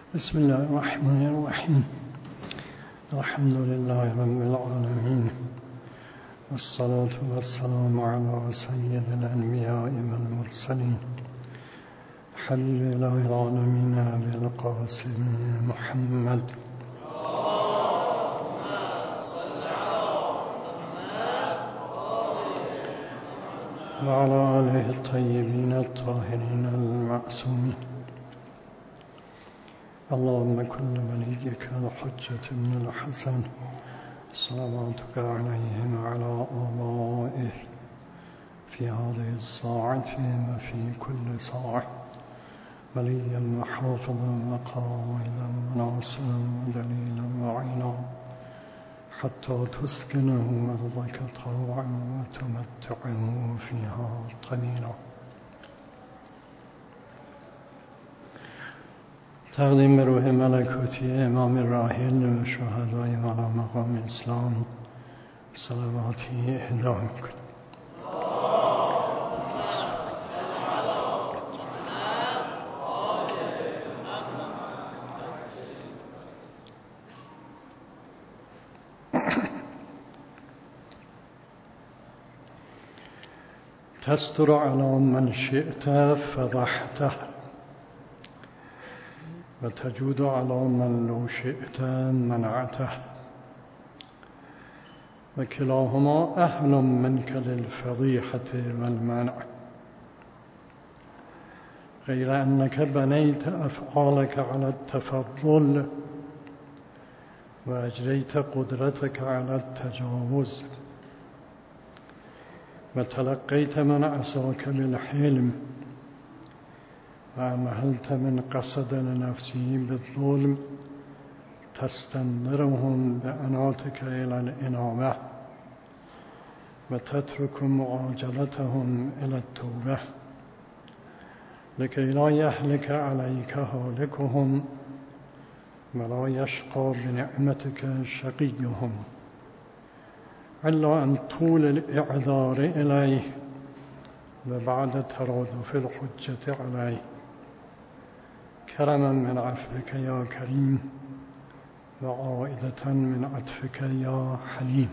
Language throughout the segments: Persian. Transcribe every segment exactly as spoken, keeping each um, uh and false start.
بسم الله الرحمن الرحيم. الحمد لله رب العالمين، والصلاة والسلام على سيد الأنبياء والمرسلين حبيب الله العالمين أبي القاسم محمد وعلى آله الطيبين الطاهرين المعصومين. اللهم كن وليك الحجة بن الحسن صلواتك عليه وعلى آبائه في هذه الساعة وفي كل ساعة وليا وحافظا وقائدا وناصرا ودليلا وعينا حتى تسكنه أرضك طوعا وتمتعه فيها قليلا. تقدیم به روح ملکوتی امام راحل و شهدای والا مقام اسلام صلواتی اهدا میکنیم. تستر على من شئت فضحته وتجود على من لو شئت منعته وكلاهما أهل منك للفضيحة والمنع، غير أنك بنيت أفعالك على التفضل وأجريت قدرتك على التجاوز وتلقيت من عصاك بالحلم وأمهلت من قصد لنفسه بالظلم تستنذرهم بأناتك إلى الإنابة وتترك معاجلتهم إلى التوبة لكي لا يهلك عليك هالكهم ولا يشقى بنعمتك شقيهم، إلا أن طول الإعذار إليه وبعد ترادف الحجة عليه كرما من عفوك يا كريم وعائدة من عطفك یا حلیم.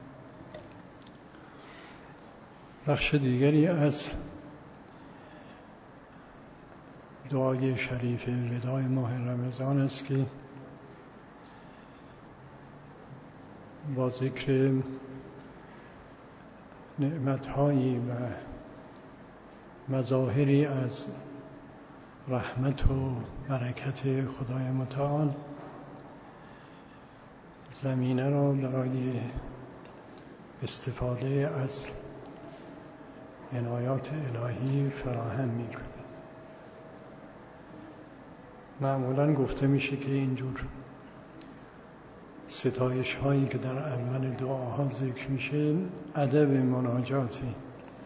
بخش دیگری از دعای شریف وداع ماه رمضان است که با ذکر نعمت‌هایی و مظاهری از رحمت و برکت خدای متعال زمینه را برای استفاده از عنایات الهی فراهم می‌کند. معمولاً گفته میشه که اینجور ستایش هایی که در اول دعاها ذکر میشه ادب مناجاتی.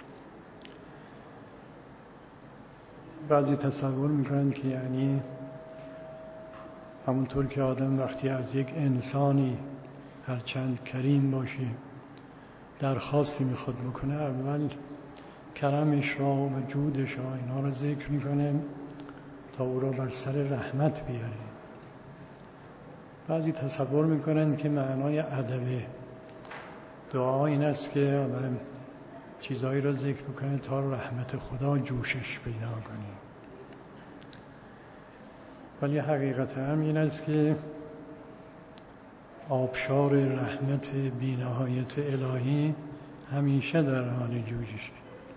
بعضی تصور میکنن که یعنی همونطور که آدم وقتی از یک انسانی هرچند کریم باشه درخواستی میخواد بکنه اول کرمش را و جودش را اینا را ذکر میکنه تا او را بر سر رحمت بیاره. بعضی تصور میکنن که معنای ادب دعا این است که آدم چیزایی را ذکر بکنه تا رحمت خدا جوشش پیدا کنه، ولی حقیقت هم این است که آبشار رحمت بی‌نهایت الهی همیشه در حال جوشش.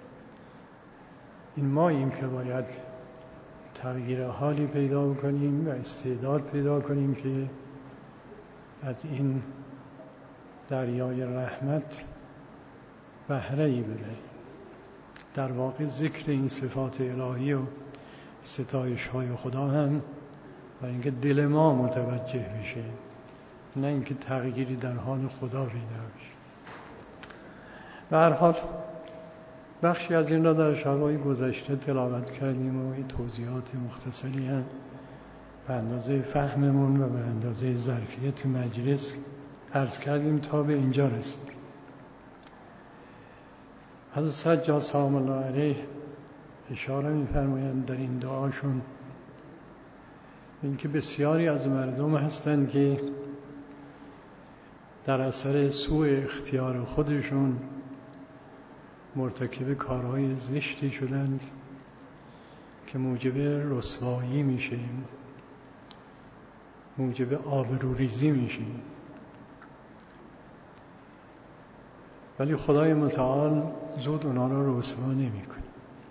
این ماییم که باید تغییر حالی پیدا کنیم و استعداد پیدا کنیم که از این دریای رحمت بهره‌ای ببریم. در واقع ذکر این صفات الهی و ستایش های خدا هم و اینکه دل ما متوجه بشه، نه اینکه تغییری در حال خدا پیدا بشه. به هر حال بخشی از این را در شب‌های گذشته تلاوت کردیم و این توضیحات مختصری هم به اندازه فهممون و به اندازه ظرفیت مجلس عرض کردیم تا به اینجا رسید. حضرت سجاد سلام الله علیه اشاره می‌فرمایند در این دعاشون اینکه بسیاری از مردم هستند که در اثر سوء اختیار خودشون مرتکب کارهای زشتی شدند که موجب رسوایی میشه، موجب آبروریزی میشه. ولی خدای متعال زود اونا رو رسوا نمیکنه،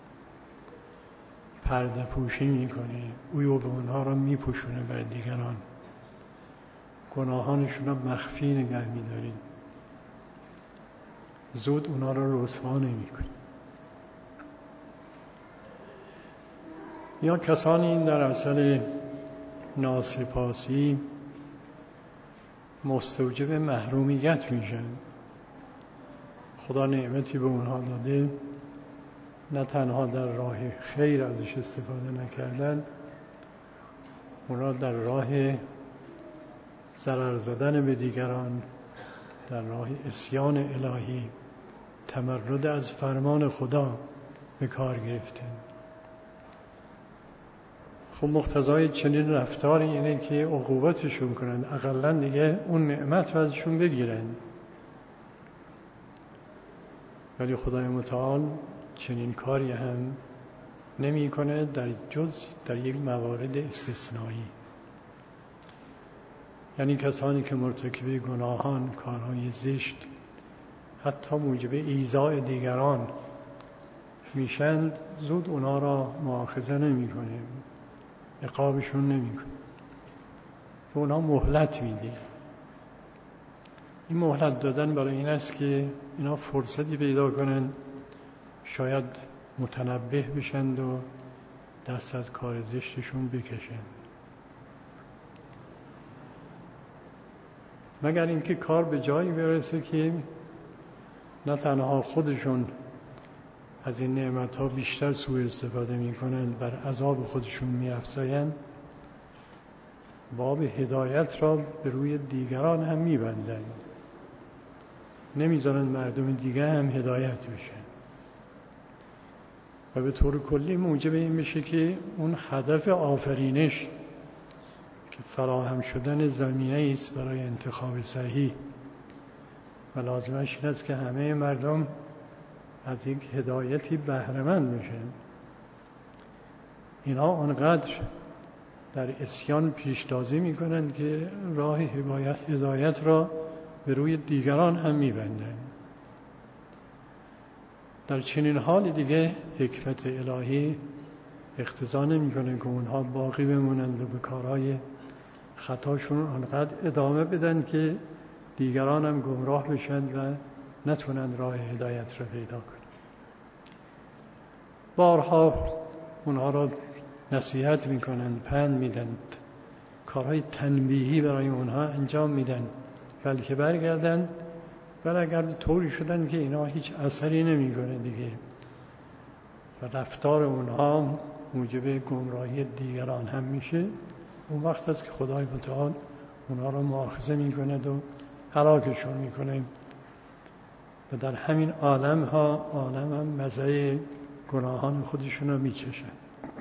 پرده پوشی میکنه، او به اونها رو میپوشونه بر دیگران، گناهانشون رو مخفی نگه میداره، زود اونا رو رسوا نمیکنه. یا کسانی در اثر ناسپاسی مستوجب محرومیت میشن. خدا نعمتی به اونها داده، نه تنها در راه خیر ازش استفاده نکردن، اونا در راه ضرر زدن به دیگران، در راه عصیان الهی، تمرد از فرمان خدا به کار گرفتن. خب مقتضای چنین رفتاری اینه که عقوبتشون کنن، اقلا دیگه اون نعمت رو ازشون بگیرن. ولی خدای متعال چنین کاری هم نمی کنه در جز در یک موارد استثنایی. یعنی کسانی که مرتکب گناهان، کارهای زشت، حتی موجب ایذاء دیگران میشند، زود اونا را مؤاخذه نمی کنه، عقابشون نمی کنه، به اونا مهلت میده. این مهلت دادن برای این است که اینا فرصتی پیدا کنند، شاید متنبه بشند و دست از کار زشتشون بکشند، مگر اینکه کار به جایی برسه که نه تنها خودشون از این نعمت‌ها بیشتر سوء استفاده می‌کنند، بر عذاب خودشون می‌افزایند، باب هدایت را به روی دیگران هم می‌بندند، نمی‌ذارند مردم دیگه هم هدایت بشن و به طور کلی موجب این میشه که اون هدف آفرینش که فراهم شدن زمینه است برای انتخاب صحیح و لازمش این است که همه مردم از یک هدایتی بهره‌مند بشن، اینا آنقدر در عصیان پیشتازی میکنند که راه هدایت هدایت را به روی دیگران هم میبندند. در چنین حال دیگه حکمت الهی اقتضا نمیکنه که اونها باقی بمونند و به کارهای خطاشون آنقدر ادامه بدن که دیگران هم گمراه بشن و نتونند راه هدایت را پیدا کنند. بارها اونها را نصیحت میکنند، پند میدند، کارهای تنبیهی برای اونها انجام میدن، بلکه برگردند ولی اگر طوری شدن که اینا هیچ اثری نمیکنه دیگه و رفتار اونها موجب گمراهی دیگران هم میشه، اون وقت است که خدای متعال اونها را مؤاخذه میکند و هلاکشون میکنه و در همین عالم ها عالم هم مزه گناهان خودشون رو میچشن.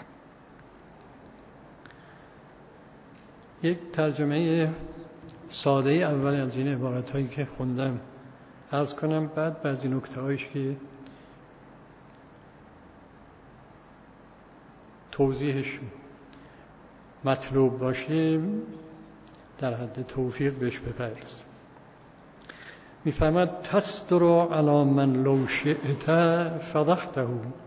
یک ترجمه ساده اول از این عبارت هایی که خوندم عرض کنم، بعد بعضی نکته هایش که توضیحش مطلوب باشه در حد توفیق بهش بپردازم. میفرماد تستر علی من لو شئت فضحته،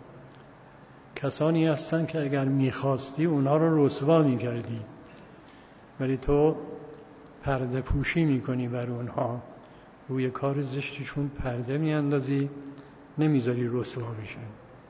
کسانی هستن که اگر میخواستی اونا رو رسوا میکردی ولی تو پرده پوشی میکنی بر اونها، روی کار زشتشون پرده میاندازی، نمیذاری رسوا بشن.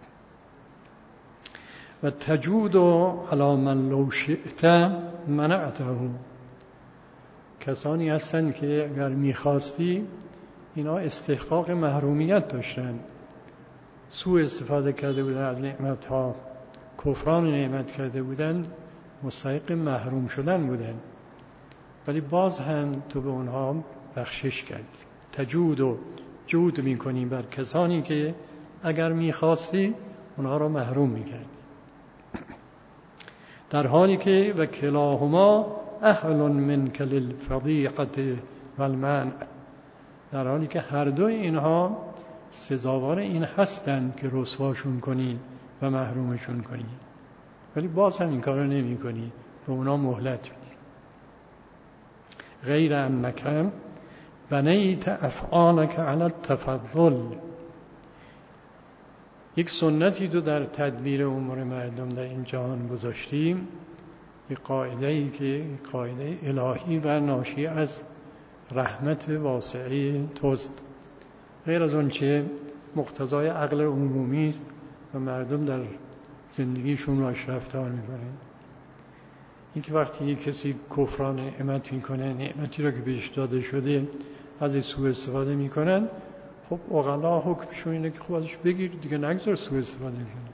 و تجود علی من لو شئت منعته، کسانی هستن که اگر میخواستی اینا استحقاق محرومیت داشتن، سوء استفاده کرده بودن از نعمتها، کفران نعمت کرده بودن، مستحق محروم شدن بودن، ولی باز هم تو به اونها بخشش کردی. تجود و جود میکنی بر کسانی که اگر میخواستی اونها را محروم میکردی. در حالی که و کلاهما اهل منک للفضیحة والمنع، در حالی که هر دو اینها سزاوار این هستند که رسواشون کنی و محرومشون کنی، ولی باز هم این کار رو نمی کنی، به اونا مهلت میدی. غیر انک بنیت افعالک علی التفضل، یک سنتی تو در تدبیر امور مردم در این جهان گذاشتیم، یک قاعده‌ای که قاعده الهی و ناشی از رحمت واسعه توست، غیر از اون چه مقتضای عقل عمومی است و مردم در زندگیشون باش رفتار میکنن. این که وقتی یک کسی کفران نعمت میکنه، نعمتی را که بهش داده شده از این سوء استفاده میکنن، خب عقلا حکمشون اینه که خب ازش بگیر دیگه، نگذار سوء استفاده کنه.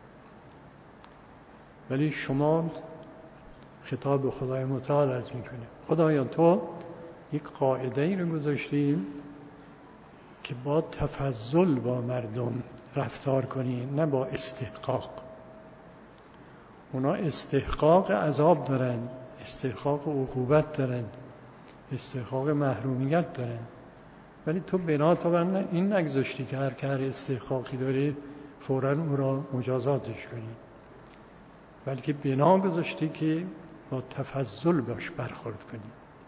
ولی شما خطاب به خدای متعال عرض میکنه خدایا تو یک قاعده ای رو گذاشتی که با تفضل با مردم رفتار کنی، نه با استحقاق. اونا استحقاق عذاب دارن، استحقاق عقوبت دارن، استحقاق محرومیت دارن، ولی تو بنا تا بر این نگذاشتی که هر که هر استحقاقی داره فوراً او را مجازاتش کنی، بلکه بنا گذاشتی که با تفضل باش برخورد کنی.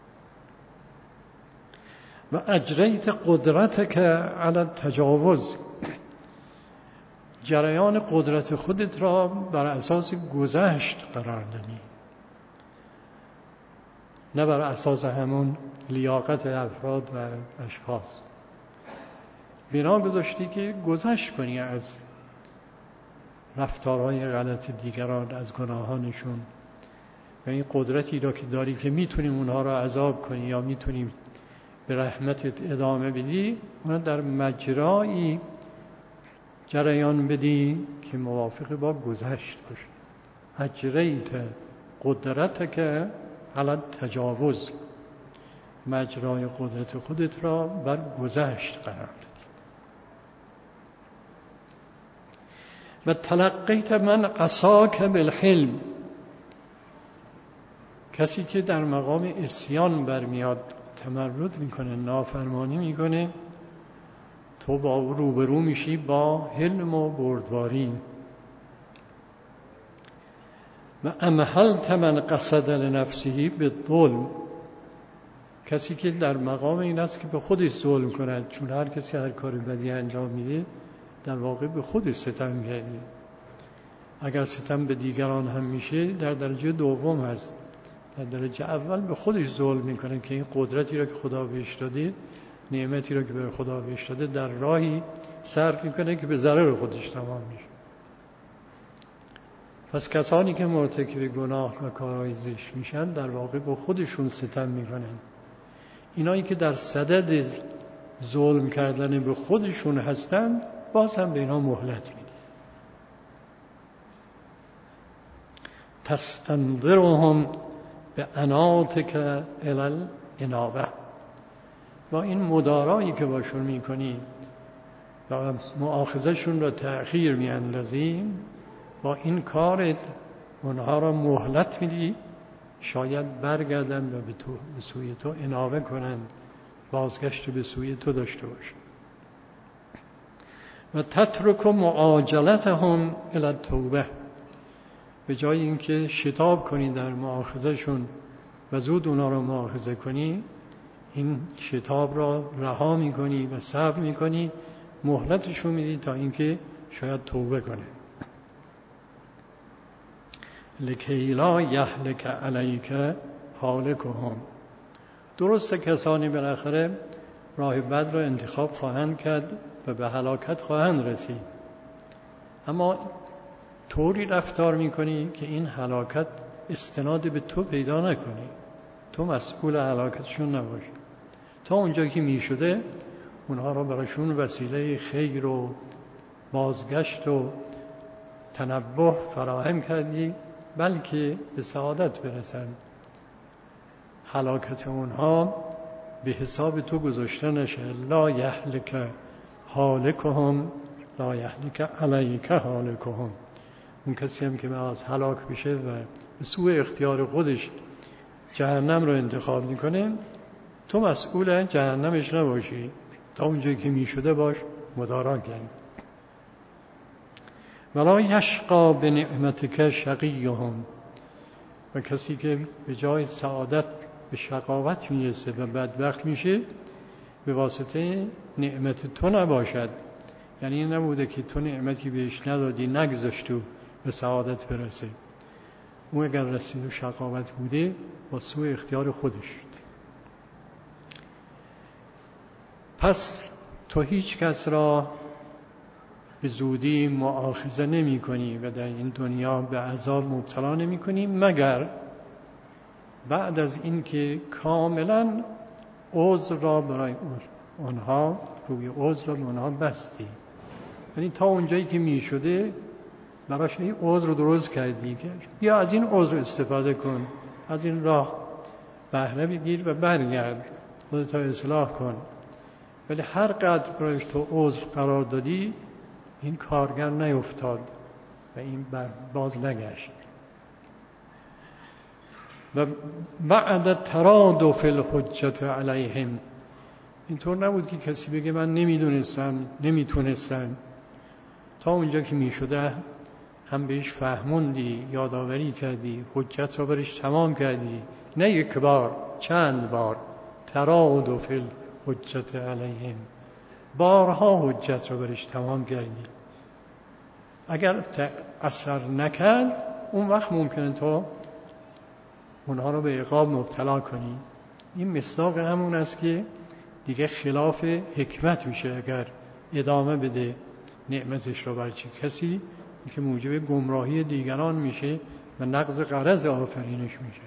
و اجریت قدرتک علی التجاوز، جریان قدرت خودت را بر اساس گذشت قرار دادی، نه بر اساس همون لیاقت افراد و اشخاص. بنا گذاشتی که گذشت کنی از رفتارهای غلط دیگران، از گناهانشون، و این قدرتی را که داری که میتونیم اونها را عذاب کنی یا میتونیم به رحمتت ادامه بدی، اونها در مجرایی جریان بدی که موافق با گذشت باشه. اجریت قدرتک علی التجاوز، مجرای قدرت خودت را بر گذشت قرار دادی. و تلقیت من عصاک بالحلم، کسی که در مقام عصیان برمیاد، تمرد میکنه، نافرمانی میکنه، تو با او روبرو میشی با حلم و بردباری. و امهلت من قصد لنفسه بالظلم، کسی که در مقام این است که به خودش ظلم کند، چون هر کسی هر کار بدی انجام میده در واقع به خودش ستم کرده. اگر ستم به دیگران هم میشه در درجه دوم هست، در درجه اول به خودش ظلم میکنه که این قدرتی را که خدا بهش داده، نعمتی را که به خدا بهش داده، در راهی صرف میکنه که به ضرر خودش تمام میشه. پس کسانی که مرتکب گناه و کارهای زشت میشن در واقع به خودشون ستم میکنن. اینایی که در صدد ظلم کردن به خودشون هستند باز هم به اینا مهلت میدی. تستنظرهم به عناتک الی الانابه، با این مدارایی که باشون میکنی و مؤاخذهشون را تأخیر میاندازی، با این کارت اونها را مهلت میدی، شاید برگردن و به تو به سوی تو انابه کنند، بازگشت به سوی تو داشته باشند. و تترک معاجلتهم الی التوبه، به جای اینکه شتاب کنی در مؤاخذهشون و زود اونا را مؤاخذه کنی، این شتاب را رها میکنی و صبر میکنی، مهلتشون میدی تا اینکه شاید توبه کنه. لکی لا یهلک علیک هالکهم، درسته کسانی بالاخره راه بد را انتخاب خواهند کرد و به هلاکت خواهند رسید، اما طوری رفتار میکنی که این هلاکت استناد به تو پیدا نکنی، تو مسئول هلاکتشون نباشی. تا اونجا که میشده اونها را براشون وسیله خیر و بازگشت و تنبه فراهم کردی، بلکه به سعادت برسند. هلاکت اونها به حساب تو گذاشته نشه. لا یهلک هالکهم لا یهلک علیک هالکهم، اون کسی هم که از هلاک بشه و به سوء اختیار خودش جهنم رو انتخاب میکنه، تو مسئول جهنمش نباشی، تا اونجایی که میشده باش مدارا کرد. ولا یشقا به نعمتک شقیهم، و کسی که به جای سعادت به شقاوت میرسه و بدبخت میشه به واسطه نعمت تو نباشد. یعنی این نبوده که تو نعمتی بهش ندادی نگذاشت و به سعادت برسه، اون اگر رسید و شقاوت بوده با سوء اختیار خودش. پس تو هیچ کس را به زودی مؤاخذه نمی کنی و در این دنیا به عذاب مبتلا نمی کنی، مگر بعد از این که کاملا عذر را برای آنها روی عذر را به آنها بستی. یعنی تا اونجایی که می شده براش این عذر رو درست کردی، یا از این عذر استفاده کن، از این راه بهره بگیر و برگرد، خودت رو اصلاح کن. ولی هر قدر برایش تو عذر قرار دادی این کارگر نیفتاد و این باز نگشت. و بعد ترادف الحجت علیهم، اینطور نبود که کسی بگه من نمیدونستم نمیتونستم، تا اونجا که میشده هم بهش فهموندی، یادآوری کردی، حجت را برش تمام کردی، نه یک بار، چند بار. ترادف الحجت علیهم، بارها حجت را برش تمام کردی. اگر اثر نکرد اون وقت ممکنه تو اونها رو به عقاب مبتلا کنی. این مصداق همون است که دیگه خلاف حکمت میشه اگر ادامه بده نعمتش رو بر چه کسی، که موجب گمراهی دیگران میشه و نقض غرض آفرینش میشه.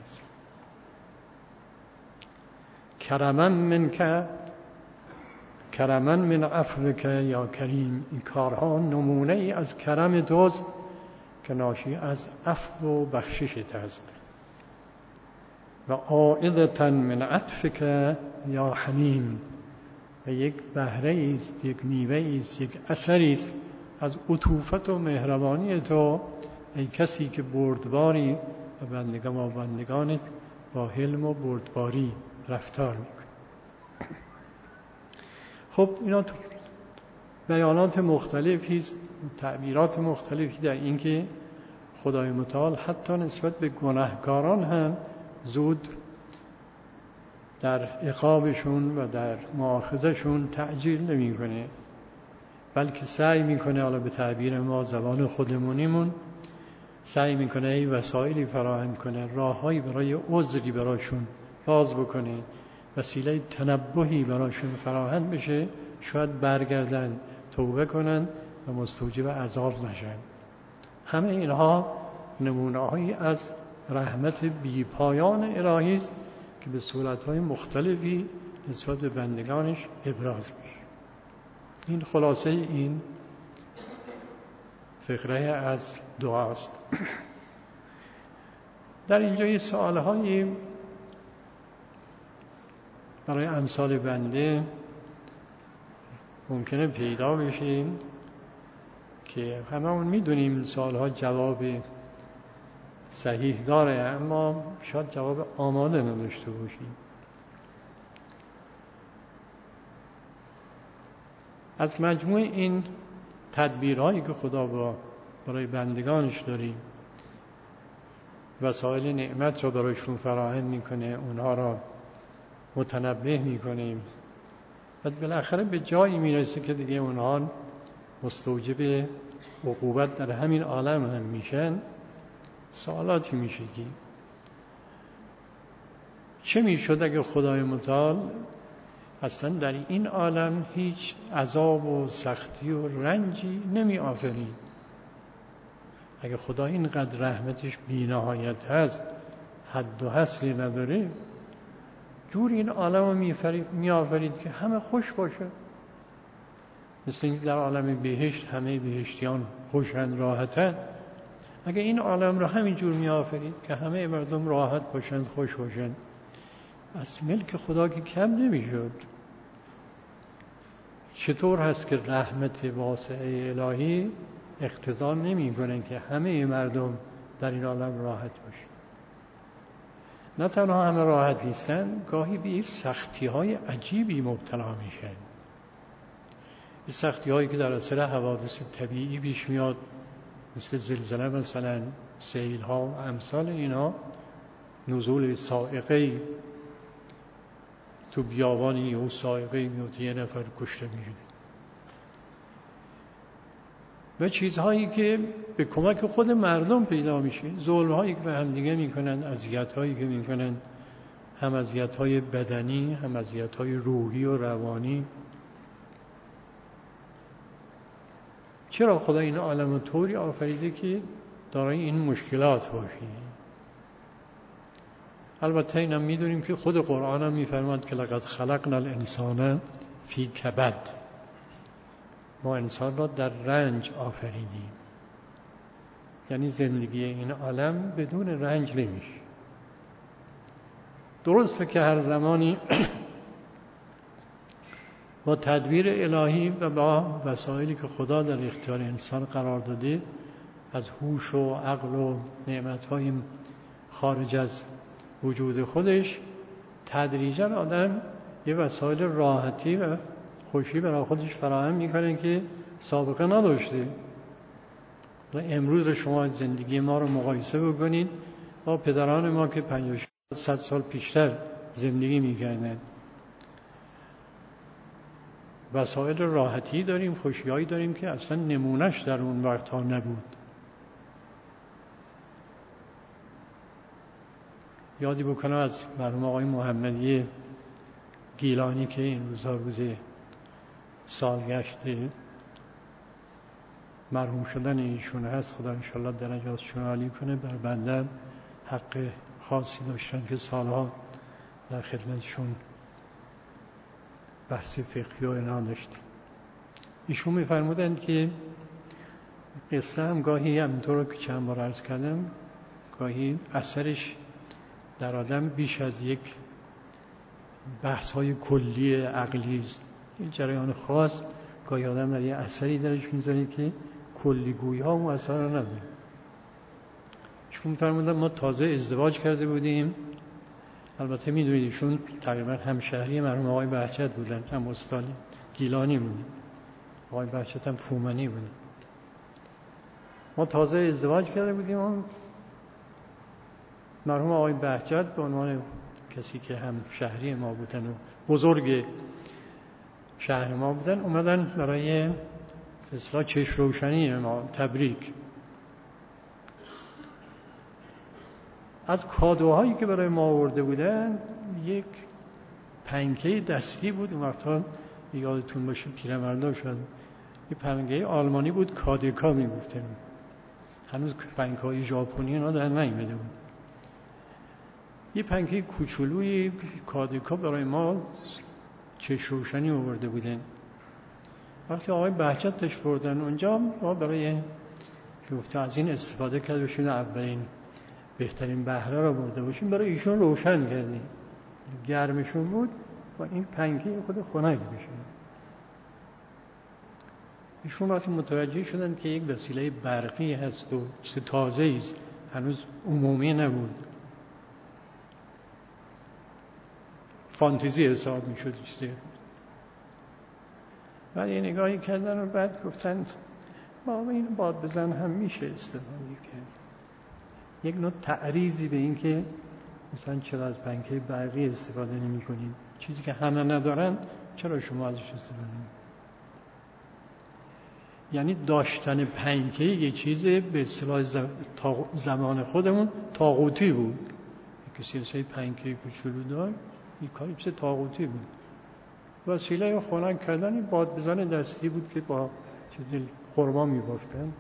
کرما منک کرما من عفوک یا کریم، این کارها نمونه ای از کرم توست که ناشی از عفو و بخششت است. و عائدة من عطفک یا حلیم، و یک بهره است، یک میوه است، یک اثری است از عطوفت و مهربانی تو ای کسی که بردباری و بندگان و بندگانت با حلم و بردباری رفتار میکنی. خب اینا تو بیانات مختلفی است، تعبیرات مختلفی در این که خدای متعال حتی نسبت به گناهکاران هم زود در عقابشون و در مؤاخذهشون تعجیل نمیکنه، بلکه سعی میکنه، حالا به تعبیر ما زبان خودمونیمون، سعی میکنه ای وسایلی فراهم کنه، راههایی برای عذری براشون باز بکنه، وسیله تنبهی براشون فراهم بشه، شاید برگردن توبه کنن و مستوجب عذاب نشن. همه اینها نمونه‌هایی از رحمت بی پایان الهی است که به صورت‌های مختلفی نسبت به بندگانش ابراز میشه. این خلاصه این فقره از دعاست. در اینجا یه سوال‌هایی برای امثال بنده ممکنه پیدا بشه که هممون میدونیم سوال‌ها جواب صحیح داره، اما شاید جواب آماده نداشته باشیم. از مجموع این تدبیرهایی که خدا با برای بندگانش داریم، وسایل نعمت را برایشون فراهم میکنه، اونها را متنبه میکنیم و بالاخره به جایی میرسه که دیگه اونها مستوجب عقوبت در همین عالم هم میشن. سوالاتی میشه که چه میشد اگه خدای متعال اصلا در این عالم هیچ عذاب و سختی و رنجی نمی آفرید؟ اگه خدا اینقدر رحمتش بی نهایت هست، حد و حصری نداره، جور این عالم رو می آفرید که همه خوش باشه. مثل اینکه در عالم بهشت همه بهشتیان خوشن، راحتن. اگه این عالم رو همین جور می آفرید که همه مردم راحت باشند، خوش باشند، از ملک خدا که کم نمی شد. چطور هست که رحمت واسعه الهی اقتضا نمی کنه که همه مردم در این عالم راحت باشند؟ نه تنها همه راحت نیستن، گاهی به این سختی های عجیبی مبتلا میشن. این سختی هایی که در اثر حوادث طبیعی پیش میاد، مثل زلزله مثلا، سیل ها و امثال اینا، نزول صاعقه تو بیابانی و صاعقه میاد یه نفر کشته میشه، و چیزهایی که به کمک خود مردم پیدا میشه، ظلم‌هایی که به هم دیگه میکنن، اذیت‌هایی که میکنن، هم اذیت‌های بدنی هم اذیت‌های روحی و روانی. چرا خدا این عالم طوری آفریده که دارای این مشکلات باشه؟ البته اینم میدونیم که خود قرآن هم میفرماد که لقد خلقنا الانسان فی کبد، ما انسان را در رنج آفریدیم. یعنی زندگی این عالم بدون رنج نمیشه. درسته که هر زمانی با تدبیر الهی و با وسایلی که خدا در اختیار انسان قرار داده، از هوش و عقل و نعمت‌های خارج از وجود خودش، تدریجاً آدم یه وسایل راحتی و خوشی برای خودش فراهم میکنه که سابقه نداشته. و امروز رو شما زندگی ما رو مقایسه بکنید با پدران ما که پنجاه صد سال پیشتر زندگی میکردن. وسایل راحتی داریم، خوشیایی داریم که اصلا نمونش در اون وقت ها نبود. یادی بکنم از مرحوم آقای محمدی گیلانی که این روزها روز سالگشت مرحوم شدن ایشون هست، خدا انشاءالله درجاتشون عالی کنه. بر بنده حق خاصی داشتن که سالها در خدمتشون بحث فقهی و اینا داشتیم. ایشون می‌فرمودند که قصه هم گاهی همینطور که چند بار عرض کردم، گاهی اثرش در آدم بیش از یک بحث‌های کلی عقلی است. این جریان خاص گاهی آدم در یه اثری درش میذاره که کلیگویی‌ها اون اثر رو نداره. ایشون فرمودن ما تازه ازدواج کرده بودیم، البته میدونید ایشون تقریبا همشهری مرحوم آقای بهجت بودن، هم استاد گیلانی بودن، آقای بهجت هم فومنی بودن. ما تازه ازدواج کرده بودیم، مرحوم آقای بهجت به عنوان کسی که هم شهری ما بودن و بزرگ شهر ما بودن، اومدن برای اصلاح چشم روشنی ما تبریک. از کادوهایی که برای ما آورده بودن یک پنکه دستی بود. اون وقتا یادتون باشه پیرمردا شد، یه پنکه آلمانی بود، کادکا میگفتن. هنوز پنکه‌های ژاپنی اینا در نیامده بود. یه پنکه کوچولوی کادکا برای ما چشم روشنی آورده بودن. وقتی آقای بهجت تشریف بردن اونجا، ما برای گفته از این استفاده کرده باشیم، اولین بهترین بهره را برده باشیم، برای ایشون روشن کردیم. گرمشون بود و این پنکه خود خنک بشه. ایشون وقتی متوجه شدن که یک وسیله برقی هست و چیز تازه‌ای است، هنوز عمومی نبود، فانتزی حساب میشد چیزی، بعد یه نگاهی کردن و بعد گفتن ما این باد بزن هم میشه استفاده کرد. یک نوع تعریضی به این که مثلا چرا از پنکه برقی استفاده نمی کنید، چیزی که همه ندارن چرا شما ازش استفاده نمی کنید. یعنی داشتن پنکه یه چیز به اصطلاح زمان خودمون طاغوتی بود. کسی مثل پنکه کوچولو دار، این کاری مثل طاغوتی بود. وسیله خنک کردن باد بزن دستی بود که با چیزی خرما می‌بافتن.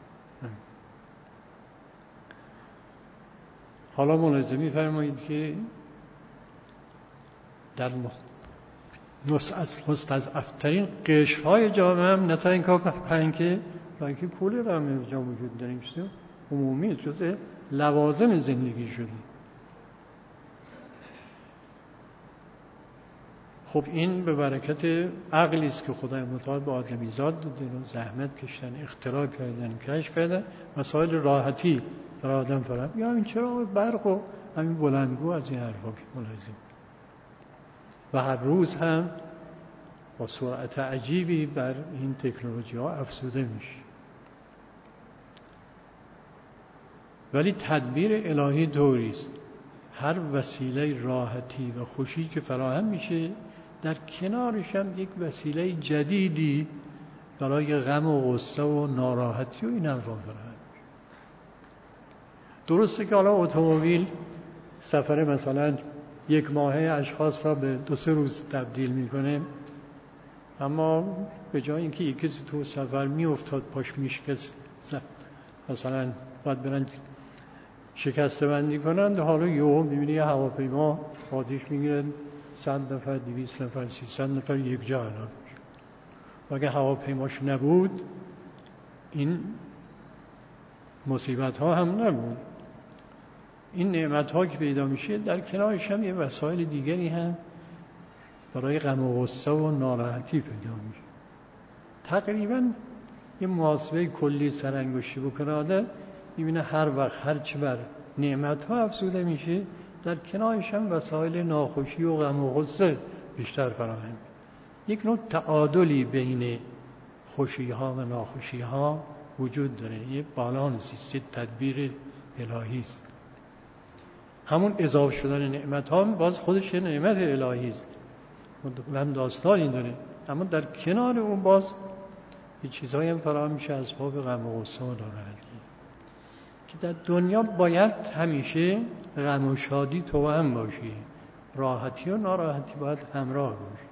حالا ملاحظه می‌فرمایید که در مستضعف‌ترین قشرهای جامعه هم نه تا اینکه پنکه پنکه کولر هم اینجا وجود داره، چیز عمومی، جزء لوازم زندگی شده. خب این به برکت عقلی است که خدای متعال به آدمیزاد داده و زحمت کشیدن، اختراع کردن، کشف کردن، مسائل راحتی برای آدم فراهم. یا این چرا برق و همین بلندگو از این حرفا که ملاحظه و هر روز هم با سرعت عجیبی بر این تکنولوژی ها افزوده میشه. ولی تدبیر الهی طوری است هر وسیله راحتی و خوشی که فراهم میشه در کنارش هم یک وسیله جدیدی برای غم و غصه و ناراحتی و این هم فراهم میشه. درسته که حالا اتومبیل سفر مثلا یک ماهه اشخاص را به دو سه روز تبدیل میکنه، اما به جای اینکه یک کسی تو سفر میافتاد پاش میشکست مثلا باید برن شکسته بندی کنند، حالا یهو میبینی یه هواپیما آتش میگیره صد نفر دویست نفر سیصد نفر یک جا هلاک میشه. و اگه هواپیماش نبود این مصیبت ها هم نبود. این نعمت ها که پیدا میشه در کنارش هم یه وسایل دیگری هم برای غم و غصه و ناراحتی پیدا میشه. تقریبا یه محاسبه کلی سرانگشتی بکنه آدم میبینه هر وقت هر چه بر نعمت ها افزوده میشه در کنارش هم وسایل ناخوشی و غم و غصه بیشتر فراهم. یک نوع تعادلی بین خوشی ها و ناخوشی ها وجود داره، یه بالانس است، یه تدبیر الهی است. همون اضافه شدن نعمت ها باز خودش یه نعمت الهی است، هم داستانی داره، اما در کنار اون باز یه چیزایی هم فراهم میشه از باب غم و غصه و ناراحتی که در دنیا باید همیشه غم و شادی توأم باشه، راحتی و ناراحتی باید همراه باشه.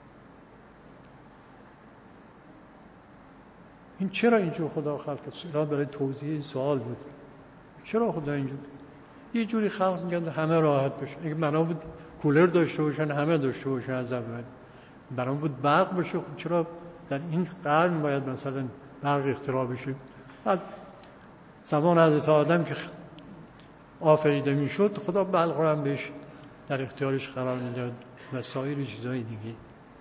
این چرا اینجور خدا خلق کرد؟ برای توضیح سوال بود چرا خدا اینجور یه جوری خلق می‌کرد همه راحت باشن. اگه بنا بود کولر داشته باشن همه داشته باشن از اول، بنا بود برق باشه، خب چرا در این قرن باید مثلا برق اختراع بشه؟ از زمان حضرت آدم که آفریده میشد خدا برق رو هم بهش در اختیارش قرار میداد و سایر چیزهای دیگه.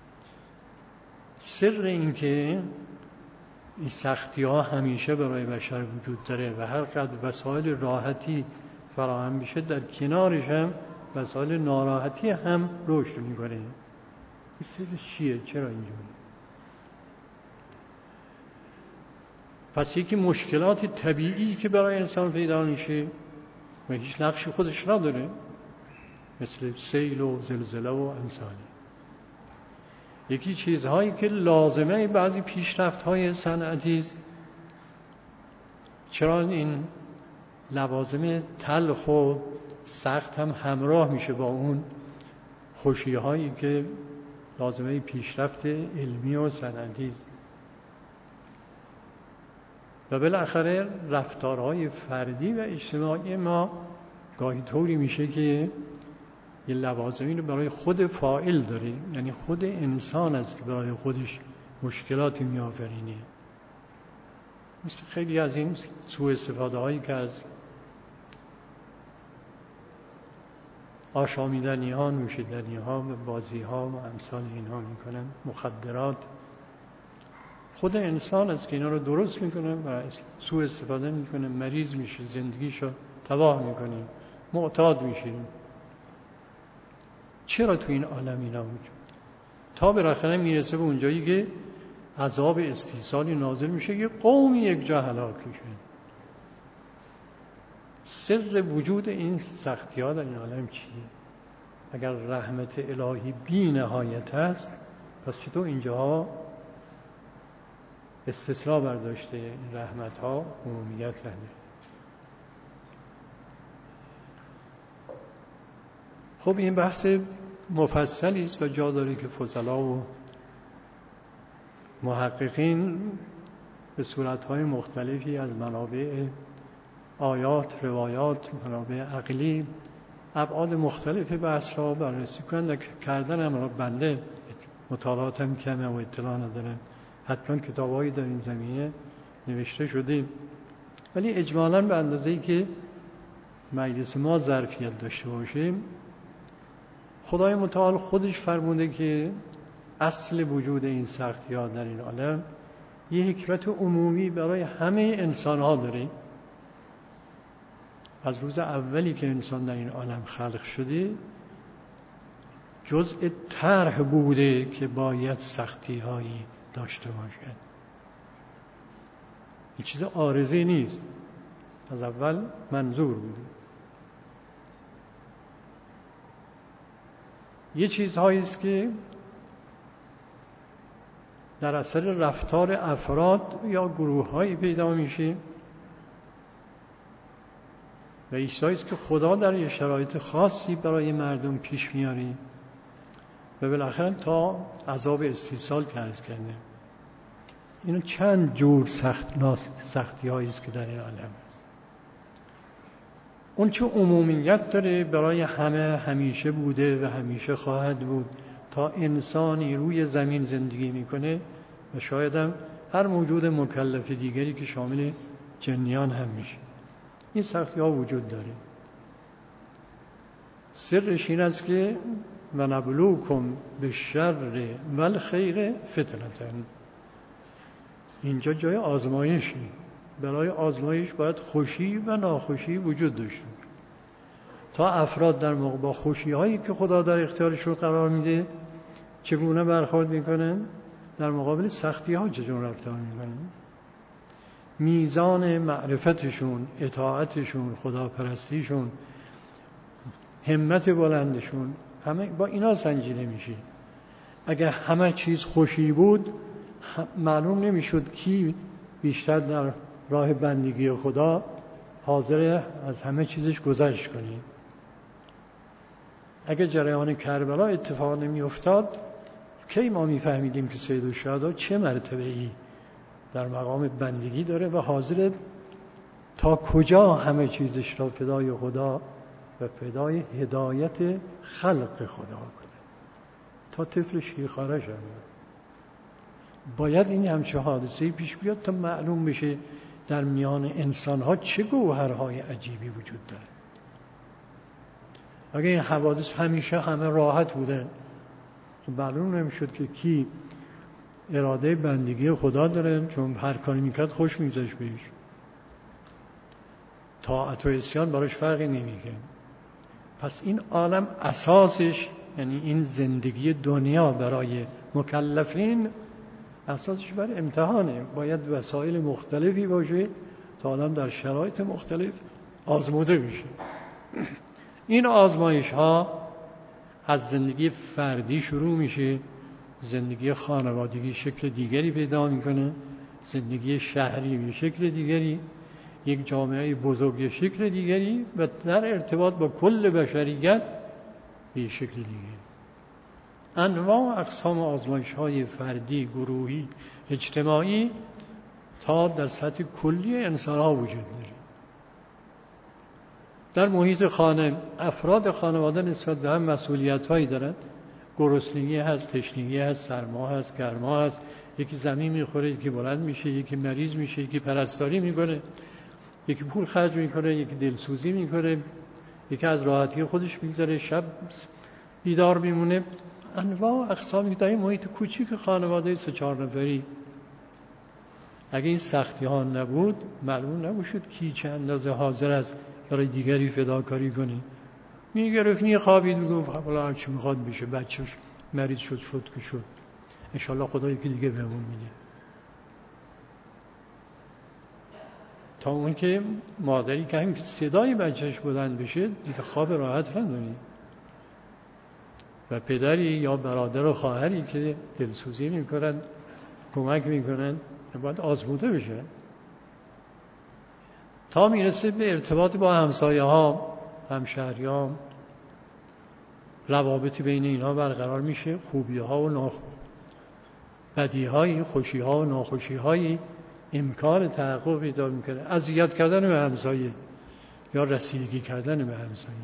سر این که این سختی ها همیشه برای بشر وجود داره و هر قدر وسایل راحتی فراهم میشه در کنارش هم وسایل ناراحتی هم رشد میکنه. این سرش چیه؟ چرا اینجوری؟ پس یکی مشکلات طبیعی که برای انسان پیدا میشه و هیچ نقشی خودش نداره، مثل سیل و زلزله و امثالی. یکی چیزهایی که لازمه بعضی پیشرفت‌های صنعتی است. چرا این لوازم تلخ و سخت هم همراه میشه با اون خوشی‌هایی که لازمه پیشرفت علمی و صنعتی است. و بالاخره رفتارهای فردی و اجتماعی ما گاهی طوری میشه که یه لوازمی رو برای خود فاعل داره، یعنی خود انسان است که برای خودش مشکلاتی میآفرینه. مثل خیلی از این سوء استفاده هایی که از آشامیدنی ها، نوشیدنی ها و بازی ها و امثال اینها میکنن، مخدرات، خود انسان است که اینا رو درست میکنه و سوء استفاده میکنه، مریض میشه، زندگیشو تباه میکنه، معتاد میشه. چرا تو این عالم اینا وجود؟ تا بالاخره میرسه به اونجایی که عذاب استیصالی نازل میشه، یه قومی یک جا هلاک میشه. سر وجود این سختی ها در این عالم چیه؟ اگر رحمت الهی بی نهایت است، پس چطور اینجاها استثناء برداشته این رحمت ها عمومیت نداره؟ خب این بحث مفصلی است و جا داره که فضلا و محققین به صورت‌های مختلفی از منابع آیات، روایات، منابع عقلی، ابعاد مختلف بحث را بررسی کنند. کردن هم را بنده مطالعاتم کمه و اطلاع ندارم، حتما کتاب‌هایی در این زمینه نوشته شده، ولی اجمالاً به اندازه‌ای که مجلس ما ظرفیت داشته باشیم، خدای متعال خودش فرموده که اصل وجود این سختی‌ها در این عالم یه حکمت عمومی برای همه انسان‌ها داره. از روز اولی که انسان در این عالم خلق شده جزء طرح بوده که باید سختی هایی داشته باشد. این چیز عارضی نیست، از اول منظور بوده. یه چیزهایی است که در اثر رفتار افراد یا گروه‌هایی پیدا میشه و چیزهایی است که خدا در یه شرایط خاصی برای مردم پیش میاره و بالاخره تا عذاب استیصال که عرض کرده. اینو چند جور سخت سختی هایی است که در این عالم است. اون چه عمومیت داره برای همه همیشه بوده و همیشه خواهد بود تا انسانی روی زمین زندگی میکنه و شاید هم هر موجود مکلف دیگری که شامل جنیان هم میشه. این سختی ها وجود داره. سرش این است که و نبلوکم بالشر والخیر فتنة. اینجا جای آزمایشی. برای آزمایش باید خوشی و ناخوشی وجود داشته تا افراد در موقع با خوشی هایی که خدا در اختیارشون قرار میده چگونه برخورد میکنن، در مقابل سختی ها چجور رفتار میکنن. میزان معرفتشون، اطاعتشون، خداپرستیشون، همت بلندشون همه با اینا سنجیده میشه. اگر همه چیز خوشی بود معلوم نمیشد کی بیشتر در راه بندگی خدا حاضر از همه چیزش گذشت کنی. اگر جریان کربلا اتفاق نمی افتاد کی ما میفهمیدیم که سید الشهدا چه مرتبه‌ای در مقام بندگی داره و حاضر تا کجا همه چیزش را فدای خدا و فدای هدایت خلق خدا کنه تا طفل شیرخواره شده. باید این همچه حادثه‌ای پیش بیاد تا معلوم بشه در میان انسان‌ها چه گوهرهای عجیبی وجود داره. اگه این حوادث همیشه همه راحت بودن خب معلوم نمیشد که کی اراده بندگی خدا داره، چون هر کاری میکرد خوش میگذشت بهش. طاعت و عصیان براش فرقی نمیکنه. پس این عالم اساسش، یعنی این زندگی دنیا برای مکلفین اساسش بر امتحانه. باید وسایل مختلفی باشه تا آدم در شرایط مختلف آزموده بشه. این آزمایش ها از زندگی فردی شروع میشه، زندگی خانوادگی شکل دیگری پیدا میکنه، زندگی شهری به شکل دیگری، یک جامعه بزرگ شکل دیگری و در ارتباط با کل بشریت به شکل دیگری. انواع اقسام آزمایش های فردی، گروهی، اجتماعی تا در سطح کلی انسان ها وجود داره. در محیط خانه افراد خانواده نسبت به هم مسئولیت هایی دارند. گرسنگی هست، تشنگی هست، سرما هست، گرما هست، یکی زمین میخوره، یکی بلند میشه، یکی مریض میشه، یکی پرستاری میکنه، یکی پول خرج میکنه، یکی دلسوزی میکنه، یکی از راحتی خودش میگذره، شب بیدار میمونه. انواع اقسامی در این محیط کوچیک خانواده سه چهار نفری. اگه این سختی ها نبود معلوم نباشد کی چه اندازه حاضر است برای دیگری فداکاری کنه. میگرفت میخوابید میگفت حالا چی میخواد بشه، بچه‌ش مریض شد شد که شد، انشالله خدا یکی دیگه بهمون میده. تا اون که مادری که همین صدای بچه‌ش بلند بشه دیگه خواب راحت نداری، و پدری یا برادر و خواهری که دلسوزی میکنن، کمک میکنن، باید آزموده بشه تا میرسه به ارتباط با همسایه ها، همشهریان، روابط بین اینها برقرار میشه، خوبی ها و ناخ بدی های، خوشی ها و ناخوشی های امکان تحقق پیدا میکنه. اذیت کردن به همسایه یا رسیدگی کردن به همسایه،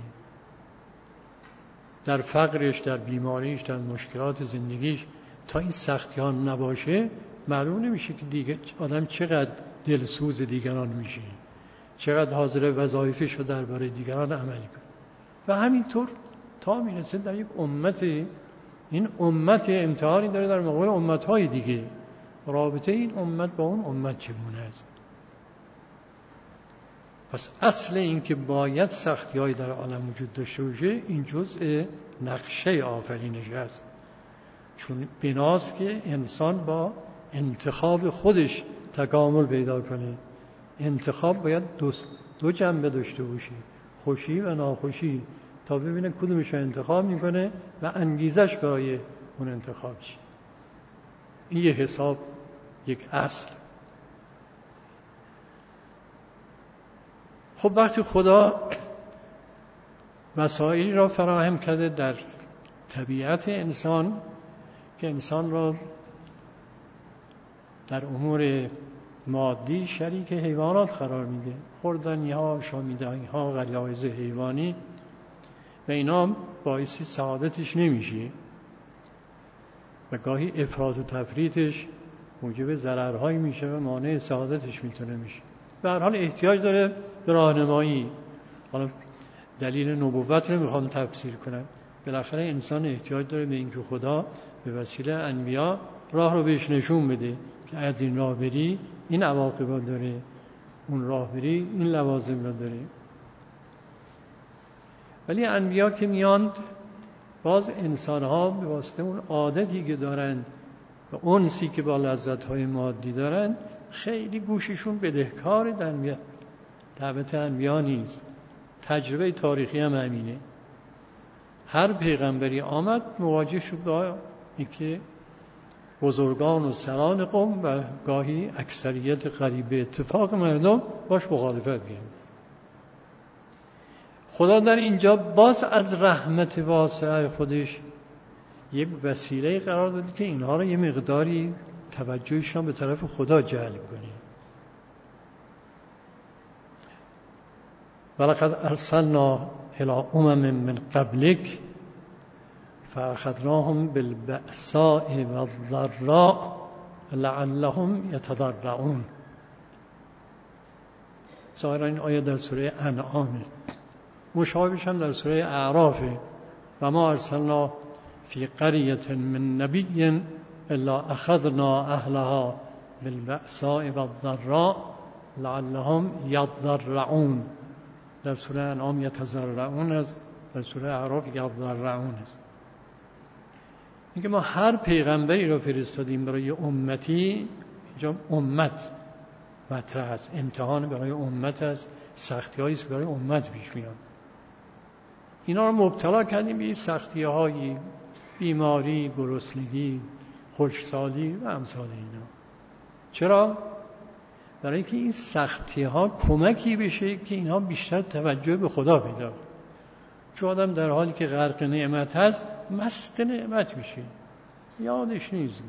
در فقرش، در بیماریش، در مشکلات زندگیش، تا این سختی ها نباشه معلوم نمیشه که دیگه آدم چقدر دلسوز دیگران میشه، چقدر حاضر وظایفش رو درباره دیگران عمل کنه. و همینطور تا میرسه در یک امت، این امت امتحانی داره در مقابل امتهای دیگه. رابطه این امت با اون امت چگونه است؟ پس اصل این که باید سختی‌هایی در عالم وجود داشته باشه این جزء نقشه آفرینش است، چون بناست که انسان با انتخاب خودش تکامل پیدا کنه. انتخاب باید دو, دو جنبه داشته باشه، خوشی و ناخوشی، تا ببینه کدومش رو انتخاب میکنه و انگیزش برای اون انتخاب چیه. این یه حساب، یک اصل. خب وقتی خدا وسایلی را فراهم کرده در طبیعت انسان که انسان را در امور مادی شریک حیوانات قرار میده، خوردنی ها، شامیدنی ها، غرایز حیوانی، و اینا باعث سعادتش نمیشه و گاهی افراط و تفریطش موجب ضررهایی میشه و مانع سعادتش میتونه میشه. به هر حال احتیاج داره به راهنمایی. حالا دلیل نبوت رو میخوام تفسیر کنم. بالاخره انسان احتیاج داره به اینکه خدا به وسیله انبیا راه رو بهش نشون بده که از این راه بری این عواقب داره، اون راه بری این لوازم رو داره. ولی انبیا که میاند، باز انسان‌ها به واسطه اون عادتی که دارند و انسی که با لذت‌های مادی دارند خیلی گوششون بدهکار دنبیا دعوت انبیا نیست. تجربه تاریخی هم همینه. هر پیغمبری آمد مواجه شد با اینکه بزرگان و سران قوم و گاهی اکثریت قریب به اتفاق مردم باش مخالفت کرد. خدا در اینجا باز از رحمت واسعه خودش یک وسیله قرار داده که اینها رو یه مقداری توجهشان به طرف خدا جلب کنه. ولقد ارسلنا الی امم من قبلک فاخذناهم بالبأساء والضراء لعلهم یتضرعون. ظاهرا این آیه در سوره انعامه، مشابهش هم در سوره اعرافه. و ما ارسلنا فی قریة من نبی الا اخذنا اهلها بالبأساء والضراء لعلهم یضرعون. در سوره انعام یتضرعون است، در سوره اعراف یضرعون است. میگه ما هر پیغمبری رو فرستادیم برای امتی. اینجا امت مطرح است، امتحان برای امت است، سختی‌هایی است برای امت پیش میاد. اینا رو مبتلا کردیم به سختی‌های بیماری، گرسنگی، خشکسالی و امثال اینا. چرا؟ برای اینکه این سختی‌ها کمکی بشه که اینها بیشتر توجه به خدا پیدا کنن. چون آدم در حالی که غرق نعمت هست مست نعمت میشه، یادش نیست.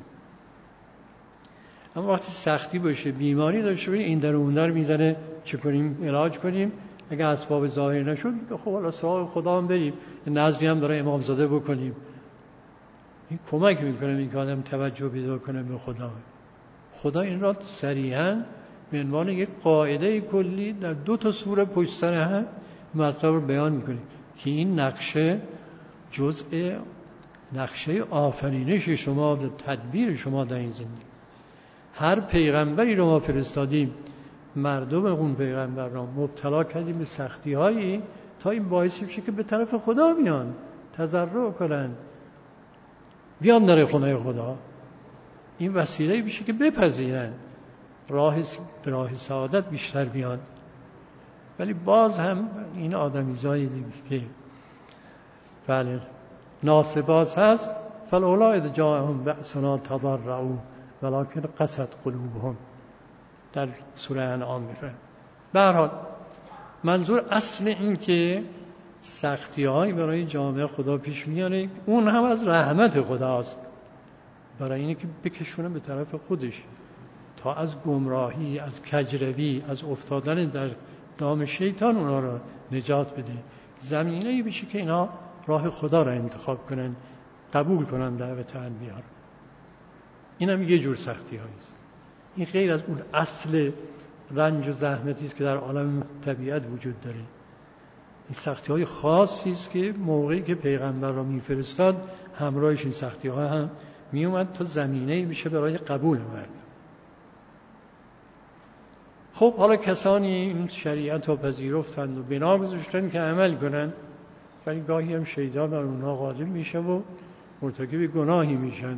اما وقتی سختی باشه، بیماری داشته باشه، این در اون در میزنه چه کنیم، علاج کنیم. اگه اسباب ظاهر نشد خب حالا سراغ خدا هم بریم، نذری هم برای امامزاده بکنیم. این کمک میکنه این که آدم توجه پیدا کنه به خدا. خدا این را صریحاً به عنوان یک قاعده کلی در دو تا سوره پشت سر هم مطلب رو بیان میکنه که این نقشه جزء نقشه آفرینش شما و تدبیر شما در این زندگی. هر پیغمبری رو ما فرستادیم، مردم اون پیغمبر را مبتلا کردیم به سختی‌هایی تا این باعث بشه که به طرف خدا بیان، تضرع کنن، بیان در خونه خدا. این وسیله بشه که بپذیرن راه به راه سعادت بیشتر بیان. ولی باز هم این آدمیزای دیگه که بله ناسباز هست، فلولا اذ جاءهم بأسنا تضرعوا ولكن قست قلوبهم، در سوره انعام میفرماید. به هر حال منظور اصل این که سختی‌هایی برای جامعه خدا پیش میاره، اون هم از رحمت خداست، برای اینه که بکشونه به طرف خودش تا از گمراهی، از کجروی، از افتادن در دام شیطان اونا را نجات بده. زمینه‌ای بشه که اینا راه خدا را انتخاب کنن، قبول کنن دعوت انبیا. این هم یه جور سختی هاییست. این غیر از اون اصل رنج و زحمتی است که در عالم طبیعت وجود داره. این سختی های خاصی است که موقعی که پیغمبر را میفرستاد همراهش این سختی ها هم میومد تا زمینه‌ای بشه برای قبول مردم. خب حالا کسانی این شریعت رو پذیرفتند و بنا گذاشتن که عمل کنند، ولی گاهی هم شیطان بر اونها غالب میشه و مرتکب گناهی میشن،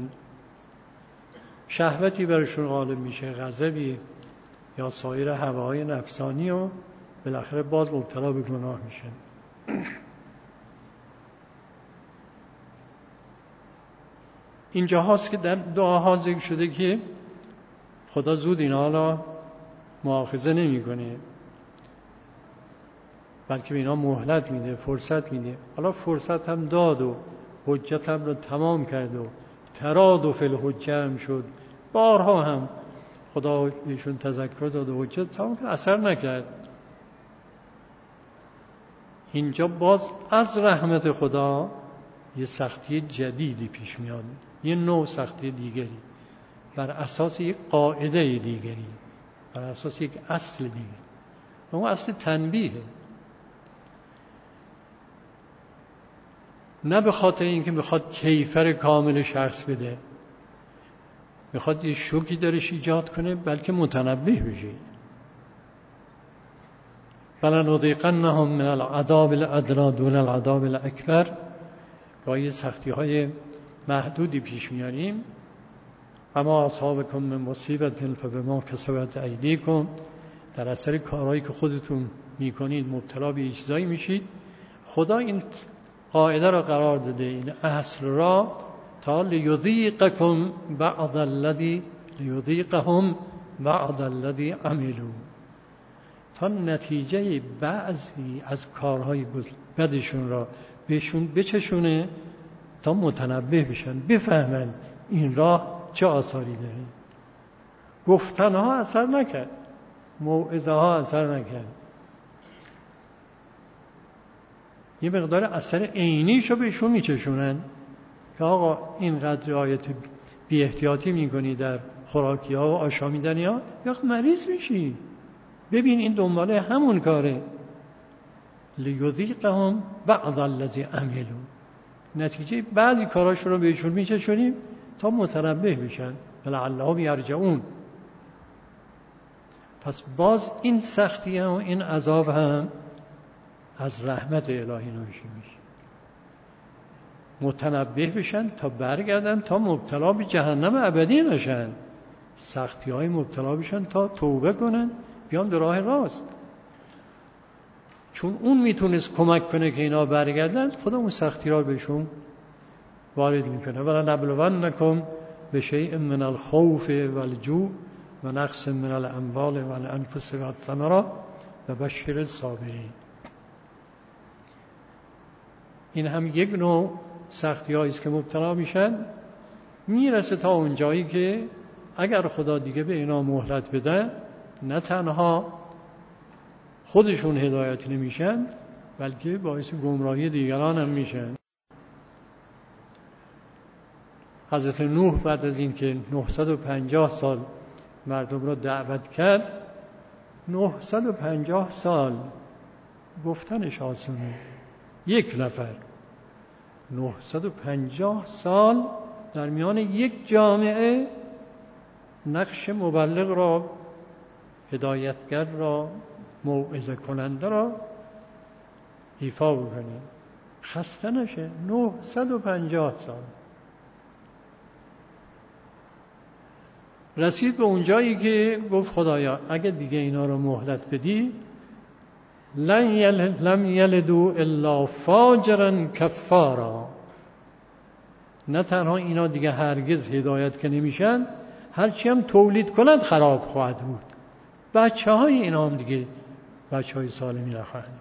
شهوتی برشون غالب میشه، غضبی یا سایر هواهای نفسانی و بالاخره باز مبتلا به گناه میشن. اینجا هاست که در دعاها ذکر شده که خدا زود اینا را مؤاخذه نمی کنه، بلکه به اینا مهلت میده، فرصت میده. حالا فرصت هم داد و حجت هم رو تمام کرد و تراد و فی الحجه هم شد، بارها هم خدا بهشون تذکر داد و حجت تمام کرد، اثر نکرد. اینجا باز از رحمت خدا یه سختی جدیدی پیش میاد، یه نوع سختی دیگری بر اساس یک قاعده دیگری، بر اساس یک اصل دیگری، اون اصل تنبیهه. نه به خاطر اینکه میخواد کیفر کامل شخص بده، میخواد یه شوکی درش ایجاد کنه، بلکه متنبه بشه. فلنذیقنهم من العذاب الادنی دون العذاب الاکبر. گاهی سختی های محدودی پیش میاریم، اما اصحابکم من مصیبت فبما کسبت ایدیکم، در اثر کارهایی که خودتون میکنید مبتلا به چیزایی میشید. خدا این قاعده را قرار داده، این اصل را، تا لیذیقکم بعض الذی لیذیقهم بعض الذی عملوا، تا نتیجه بعضی از کارهای بدشون را بهشون بچشونه، تا متنبه بشن، بفهمن این راه چه آثاری داره. گفتنها اثر نکرد، موعظه ها اثر نکرد، یه مقدار اثر عینیشو بهشون میچشونن که آقا اینقدر رعایت بی احتیاطی میکنی در خوراکی ها و آشامیدنی ها، یا مریض میشی. ببین این دنباله همون کاره. لیذیقهم بعض الذی عملوا، نتیجه بعضی کاراشون رو بهشون میچشونیم تا متنبه بشن، لعلهم یرجعون. پس باز این سختی هم و این عذاب هم از رحمت الهی ناشی میشه، متنبه بشن تا برگردن، تا مبتلا به جهنم ابدی نشن. سختی های مبتلا بشن تا توبه کنن، بیان به راه راست. چون اون میتونست کمک کنه که اینا برگردن، خدا اون سختی را بهشون وارد میکنه. ولنبلونکم بشیء من الخوف والجوع و نقص من الاموال والانفس والثمرات و بشر الصابرین. این هم یک نوع سختی هایی است که مبتلا میشن، میرسه تا اون جایی که اگر خدا دیگه به اینا مهلت بده، نه تنها خودشون هدایت نمیشن، بلکه باعث گمراهی دیگران هم میشن. حضرت نوح بعد از این که نهصد و پنجاه سال مردم را دعوت کرد، نهصد و پنجاه سال گفتنش آسونه، یک نفر نهصد و پنجاه سال در میان یک جامعه نقش مبلغ را، هدایتگر را، موعظه کننده را ایفا بکنه، خسته نشه. نهصد و پنجاه سال رسید به اون جایی که گفت خدایا اگه دیگه اینا رو مهلت بدی، لن یل... لم یلدو الا فاجرا کفارا، نه تنها اینا دیگه هرگز هدایت که نمیشن، هرچی هم تولید کنند خراب خواهد بود. بچه های اینا هم دیگه بچه های سالمی نخواهند.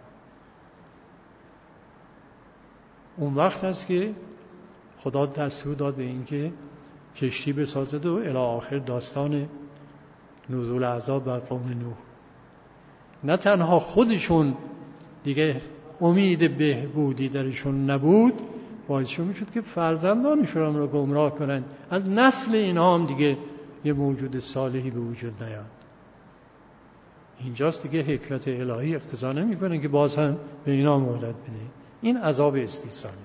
اون وقت هست که خدا دستور داد به این که کشتی بسازد و الی آخر داستان نزول عذاب بر قوم نوح. نه تنها خودشون دیگه امید بهبودی درشون نبود، باعث میشد که فرزندانشون هم رو گمراه کنن، از نسل اینها هم دیگه یه موجود صالحی به وجود نیاد. اینجاست دیگه حکمت الهی اقتضا نمیکنه که باز هم به اینا مهلت بده. این عذاب استیصالی.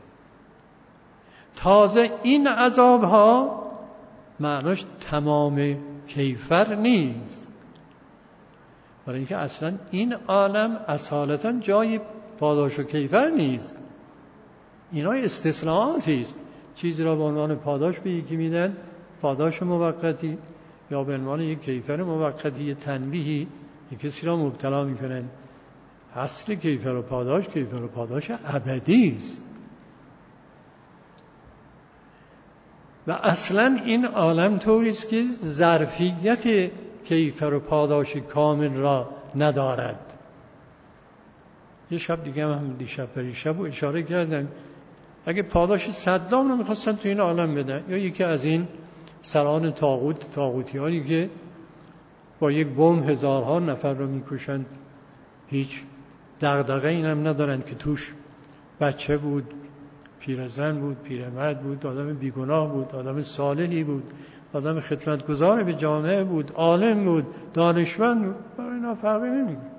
تازه این عذاب ها معناش تمام کیفر نیست، برای اینکه اصلا این عالم اصالتا جای پاداش و کیفر نیست. اینا استثناءاتی است. چیزی را به عنوان پاداش به یکی میدن، پاداش موقتی، یا به عنوان یک کیفر موقتی، یک تنبیهی یک کسی را مبتلا میکنن. اصل کیفر و پاداش کیفر و پاداش ابدی است و اصلا این عالم طوری است که ظرفیت کیفر و پاداش کامل را ندارد. یه شب دیگه هم دیشب پریشب و اشاره کردم، اگه پاداش صدام رو میخواستن تو این عالم بدن، یا یکی از این سران طاغوت طاغوتیانی که با یک بمب هزارها نفر رو میکشند، هیچ دغدغه این هم ندارند که توش بچه بود، پیرزن بود، پیرمرد بود، آدم بیگناه بود، آدم صالحی بود، آدم خدمتگزار به جامعه بود، عالم بود، دانشمند بود، برای اینا فرقی نمیکنه.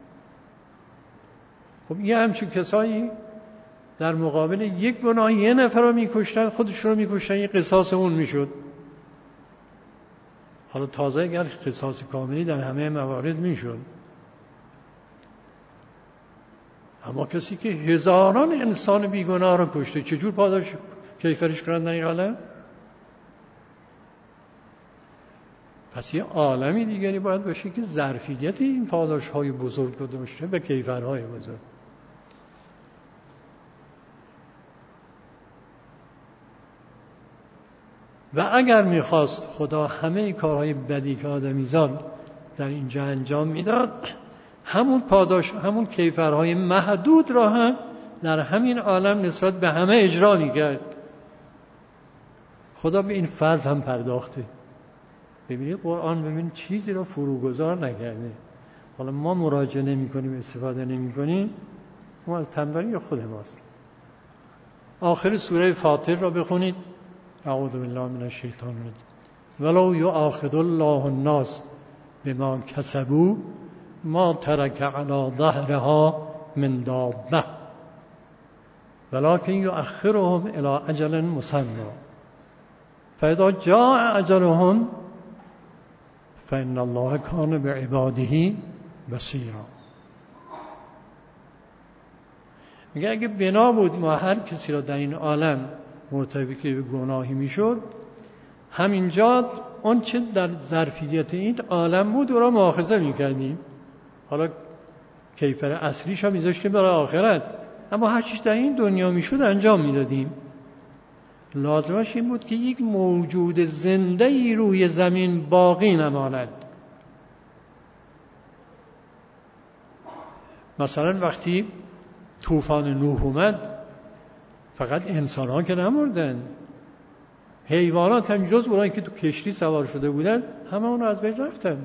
خب یه همچون کسایی در مقابل یک گناه یه نفر رو میکشتن، خودشون رو میکشتن، یه قصاص اون میشد. حالا تازه اگر قصاص کاملی در همه موارد میشد، اما کسی که هزاران انسان بیگناه رو کشته، چجور پاداش کیفرش کنند در این عالم؟ پس یه عالمی دیگری باید باشه که ظرفیت این پاداش های بزرگ رو داشته و کیفرهای بزرگ. و اگر میخواست خدا همه کارهای بدی که آدمیزاد در اینجا انجام میداد، همون پاداش، همون کیفرهای محدود را هم در همین عالم نسبت به همه اجرا میکرد. خدا به این فرض هم پرداخته. ببینید قرآن ببینید چیزی را فروگذار نکرده. حالا ما مراجعه نمی کنیم، استفاده نمی کنیم، ما از تنبلی خود ماست. آخر سوره فاطر را بخونید. اعوذ بالله من الشیطان الرجیم. ولو یؤاخذ الله الناس بما کسبوا ما ترک علی ظهرها من دابه ولکن یؤخرهم الی اجل مسمى فاذا جاء اجلهم فان الله کان بعباده بصیرا. میگه اگه بنا بود ما هر کسی را در این عالم مرتکب به گناهی میشد، همینجا اون چه در ظرفیت این عالم بود او را مؤاخذه میکردیم. حالا کیفر اصلیش هم میذاشتیم برای آخرت، اما هر چیز در این دنیا میشد انجام میدادیم. لازمش این بود که یک موجود زنده‌ای روی زمین باقی نماند. مثلا وقتی طوفان نوح اومد، فقط انسان ها که نمردن، حیوانات هم جز اونایی که تو کشتی سوار شده بودن همه اون از بین رفتن.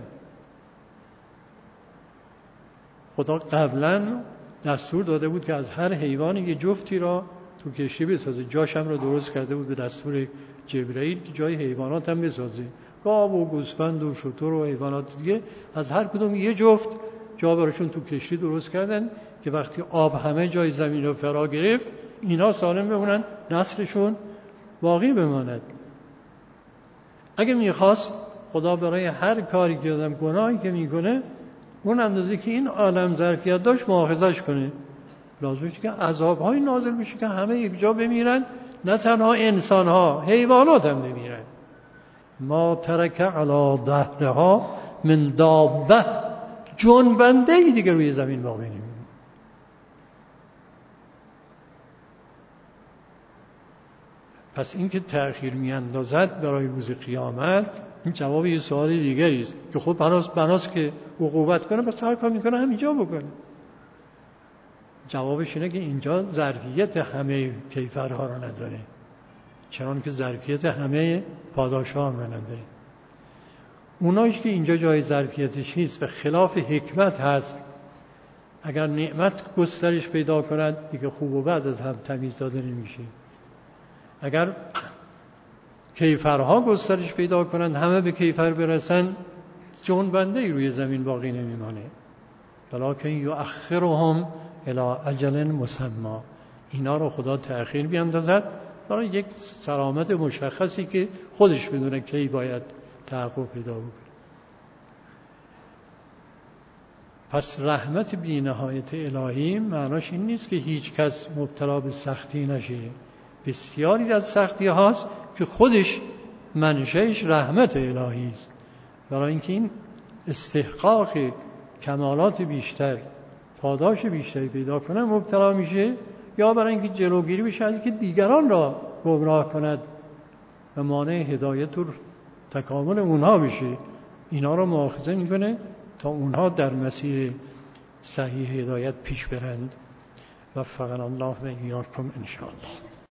خدا قبلا دستور داده بود که از هر حیوانی یه جفتی را تو کشتی بسازه. جاش هم را درست کرده بود به دستور جبرئیل که جای حیوانات هم بسازه. گاو و گوسفند و شتر و حیوانات دیگه از هر کدوم یه جفت جا براشون تو کشتی درست کردن که وقتی آب همه جای زمین رو فرا گرفت اینا سالم بمونن، نسلشون باقی بماند. اگه میخواست خدا برای هر کاری که آدم گناهی که میکنه اون اندازه که این عالم ظرفیت داشت مؤاخذش کنه، لازمه که عذاب‌های نازل بشه که همه یک جا بمیرن، نه تنها انسان‌ها، حیوانات هم بمیرن. ما ترک علی ظهرها من دابه، جنبنده‌ای دیگه روی زمین باقی نمیمونه. پس این که تأخیر میاندازد برای روز قیامت، این جواب یه سوال دیگری است که خب بناس بناس که عقوبت کنه بس هر کار میکنه همینجا بکنه. جوابش اینه که اینجا ظرفیت همه کیفرها را نداره، چنان که ظرفیت همه پاداشها را نداره. اونایش که اینجا جای ظرفیتش نیست و خلاف حکمت هست، اگر نعمت گسترش پیدا کند دیگه خوب و بد از هم تمیز داده نمیشه. اگر کیفرها گسترش پیدا کنند، همه به کیفر برسن، جنبنده‌ای روی زمین باقی نمیمانه. ولکن یؤخرهم الی اجل مسمى، اینا رو خدا تأخیر بیاندازد برای یک سلامت مشخصی که خودش بدونه کی باید تحقق پیدا بکنه. پس رحمت بی نهایت الهی معناش این نیست که هیچ کس مبتلا به سختی نشه. بسیاری از سختی هاست که خودش منشأش رحمت الهی است. برای اینکه این استحقاق کمالات بیشتر، پاداش بیشتری پیدا کنه مبتلا میشه، یا برای اینکه جلوگیری بشه از اینکه دیگران را گمراه کند و مانع هدایت و تکامل اونها بشه، اینا رو مؤاخذه میکنه تا اونها در مسیر صحیح هدایت پیش برند. وفقنا الله و ایاکم ان شاء الله.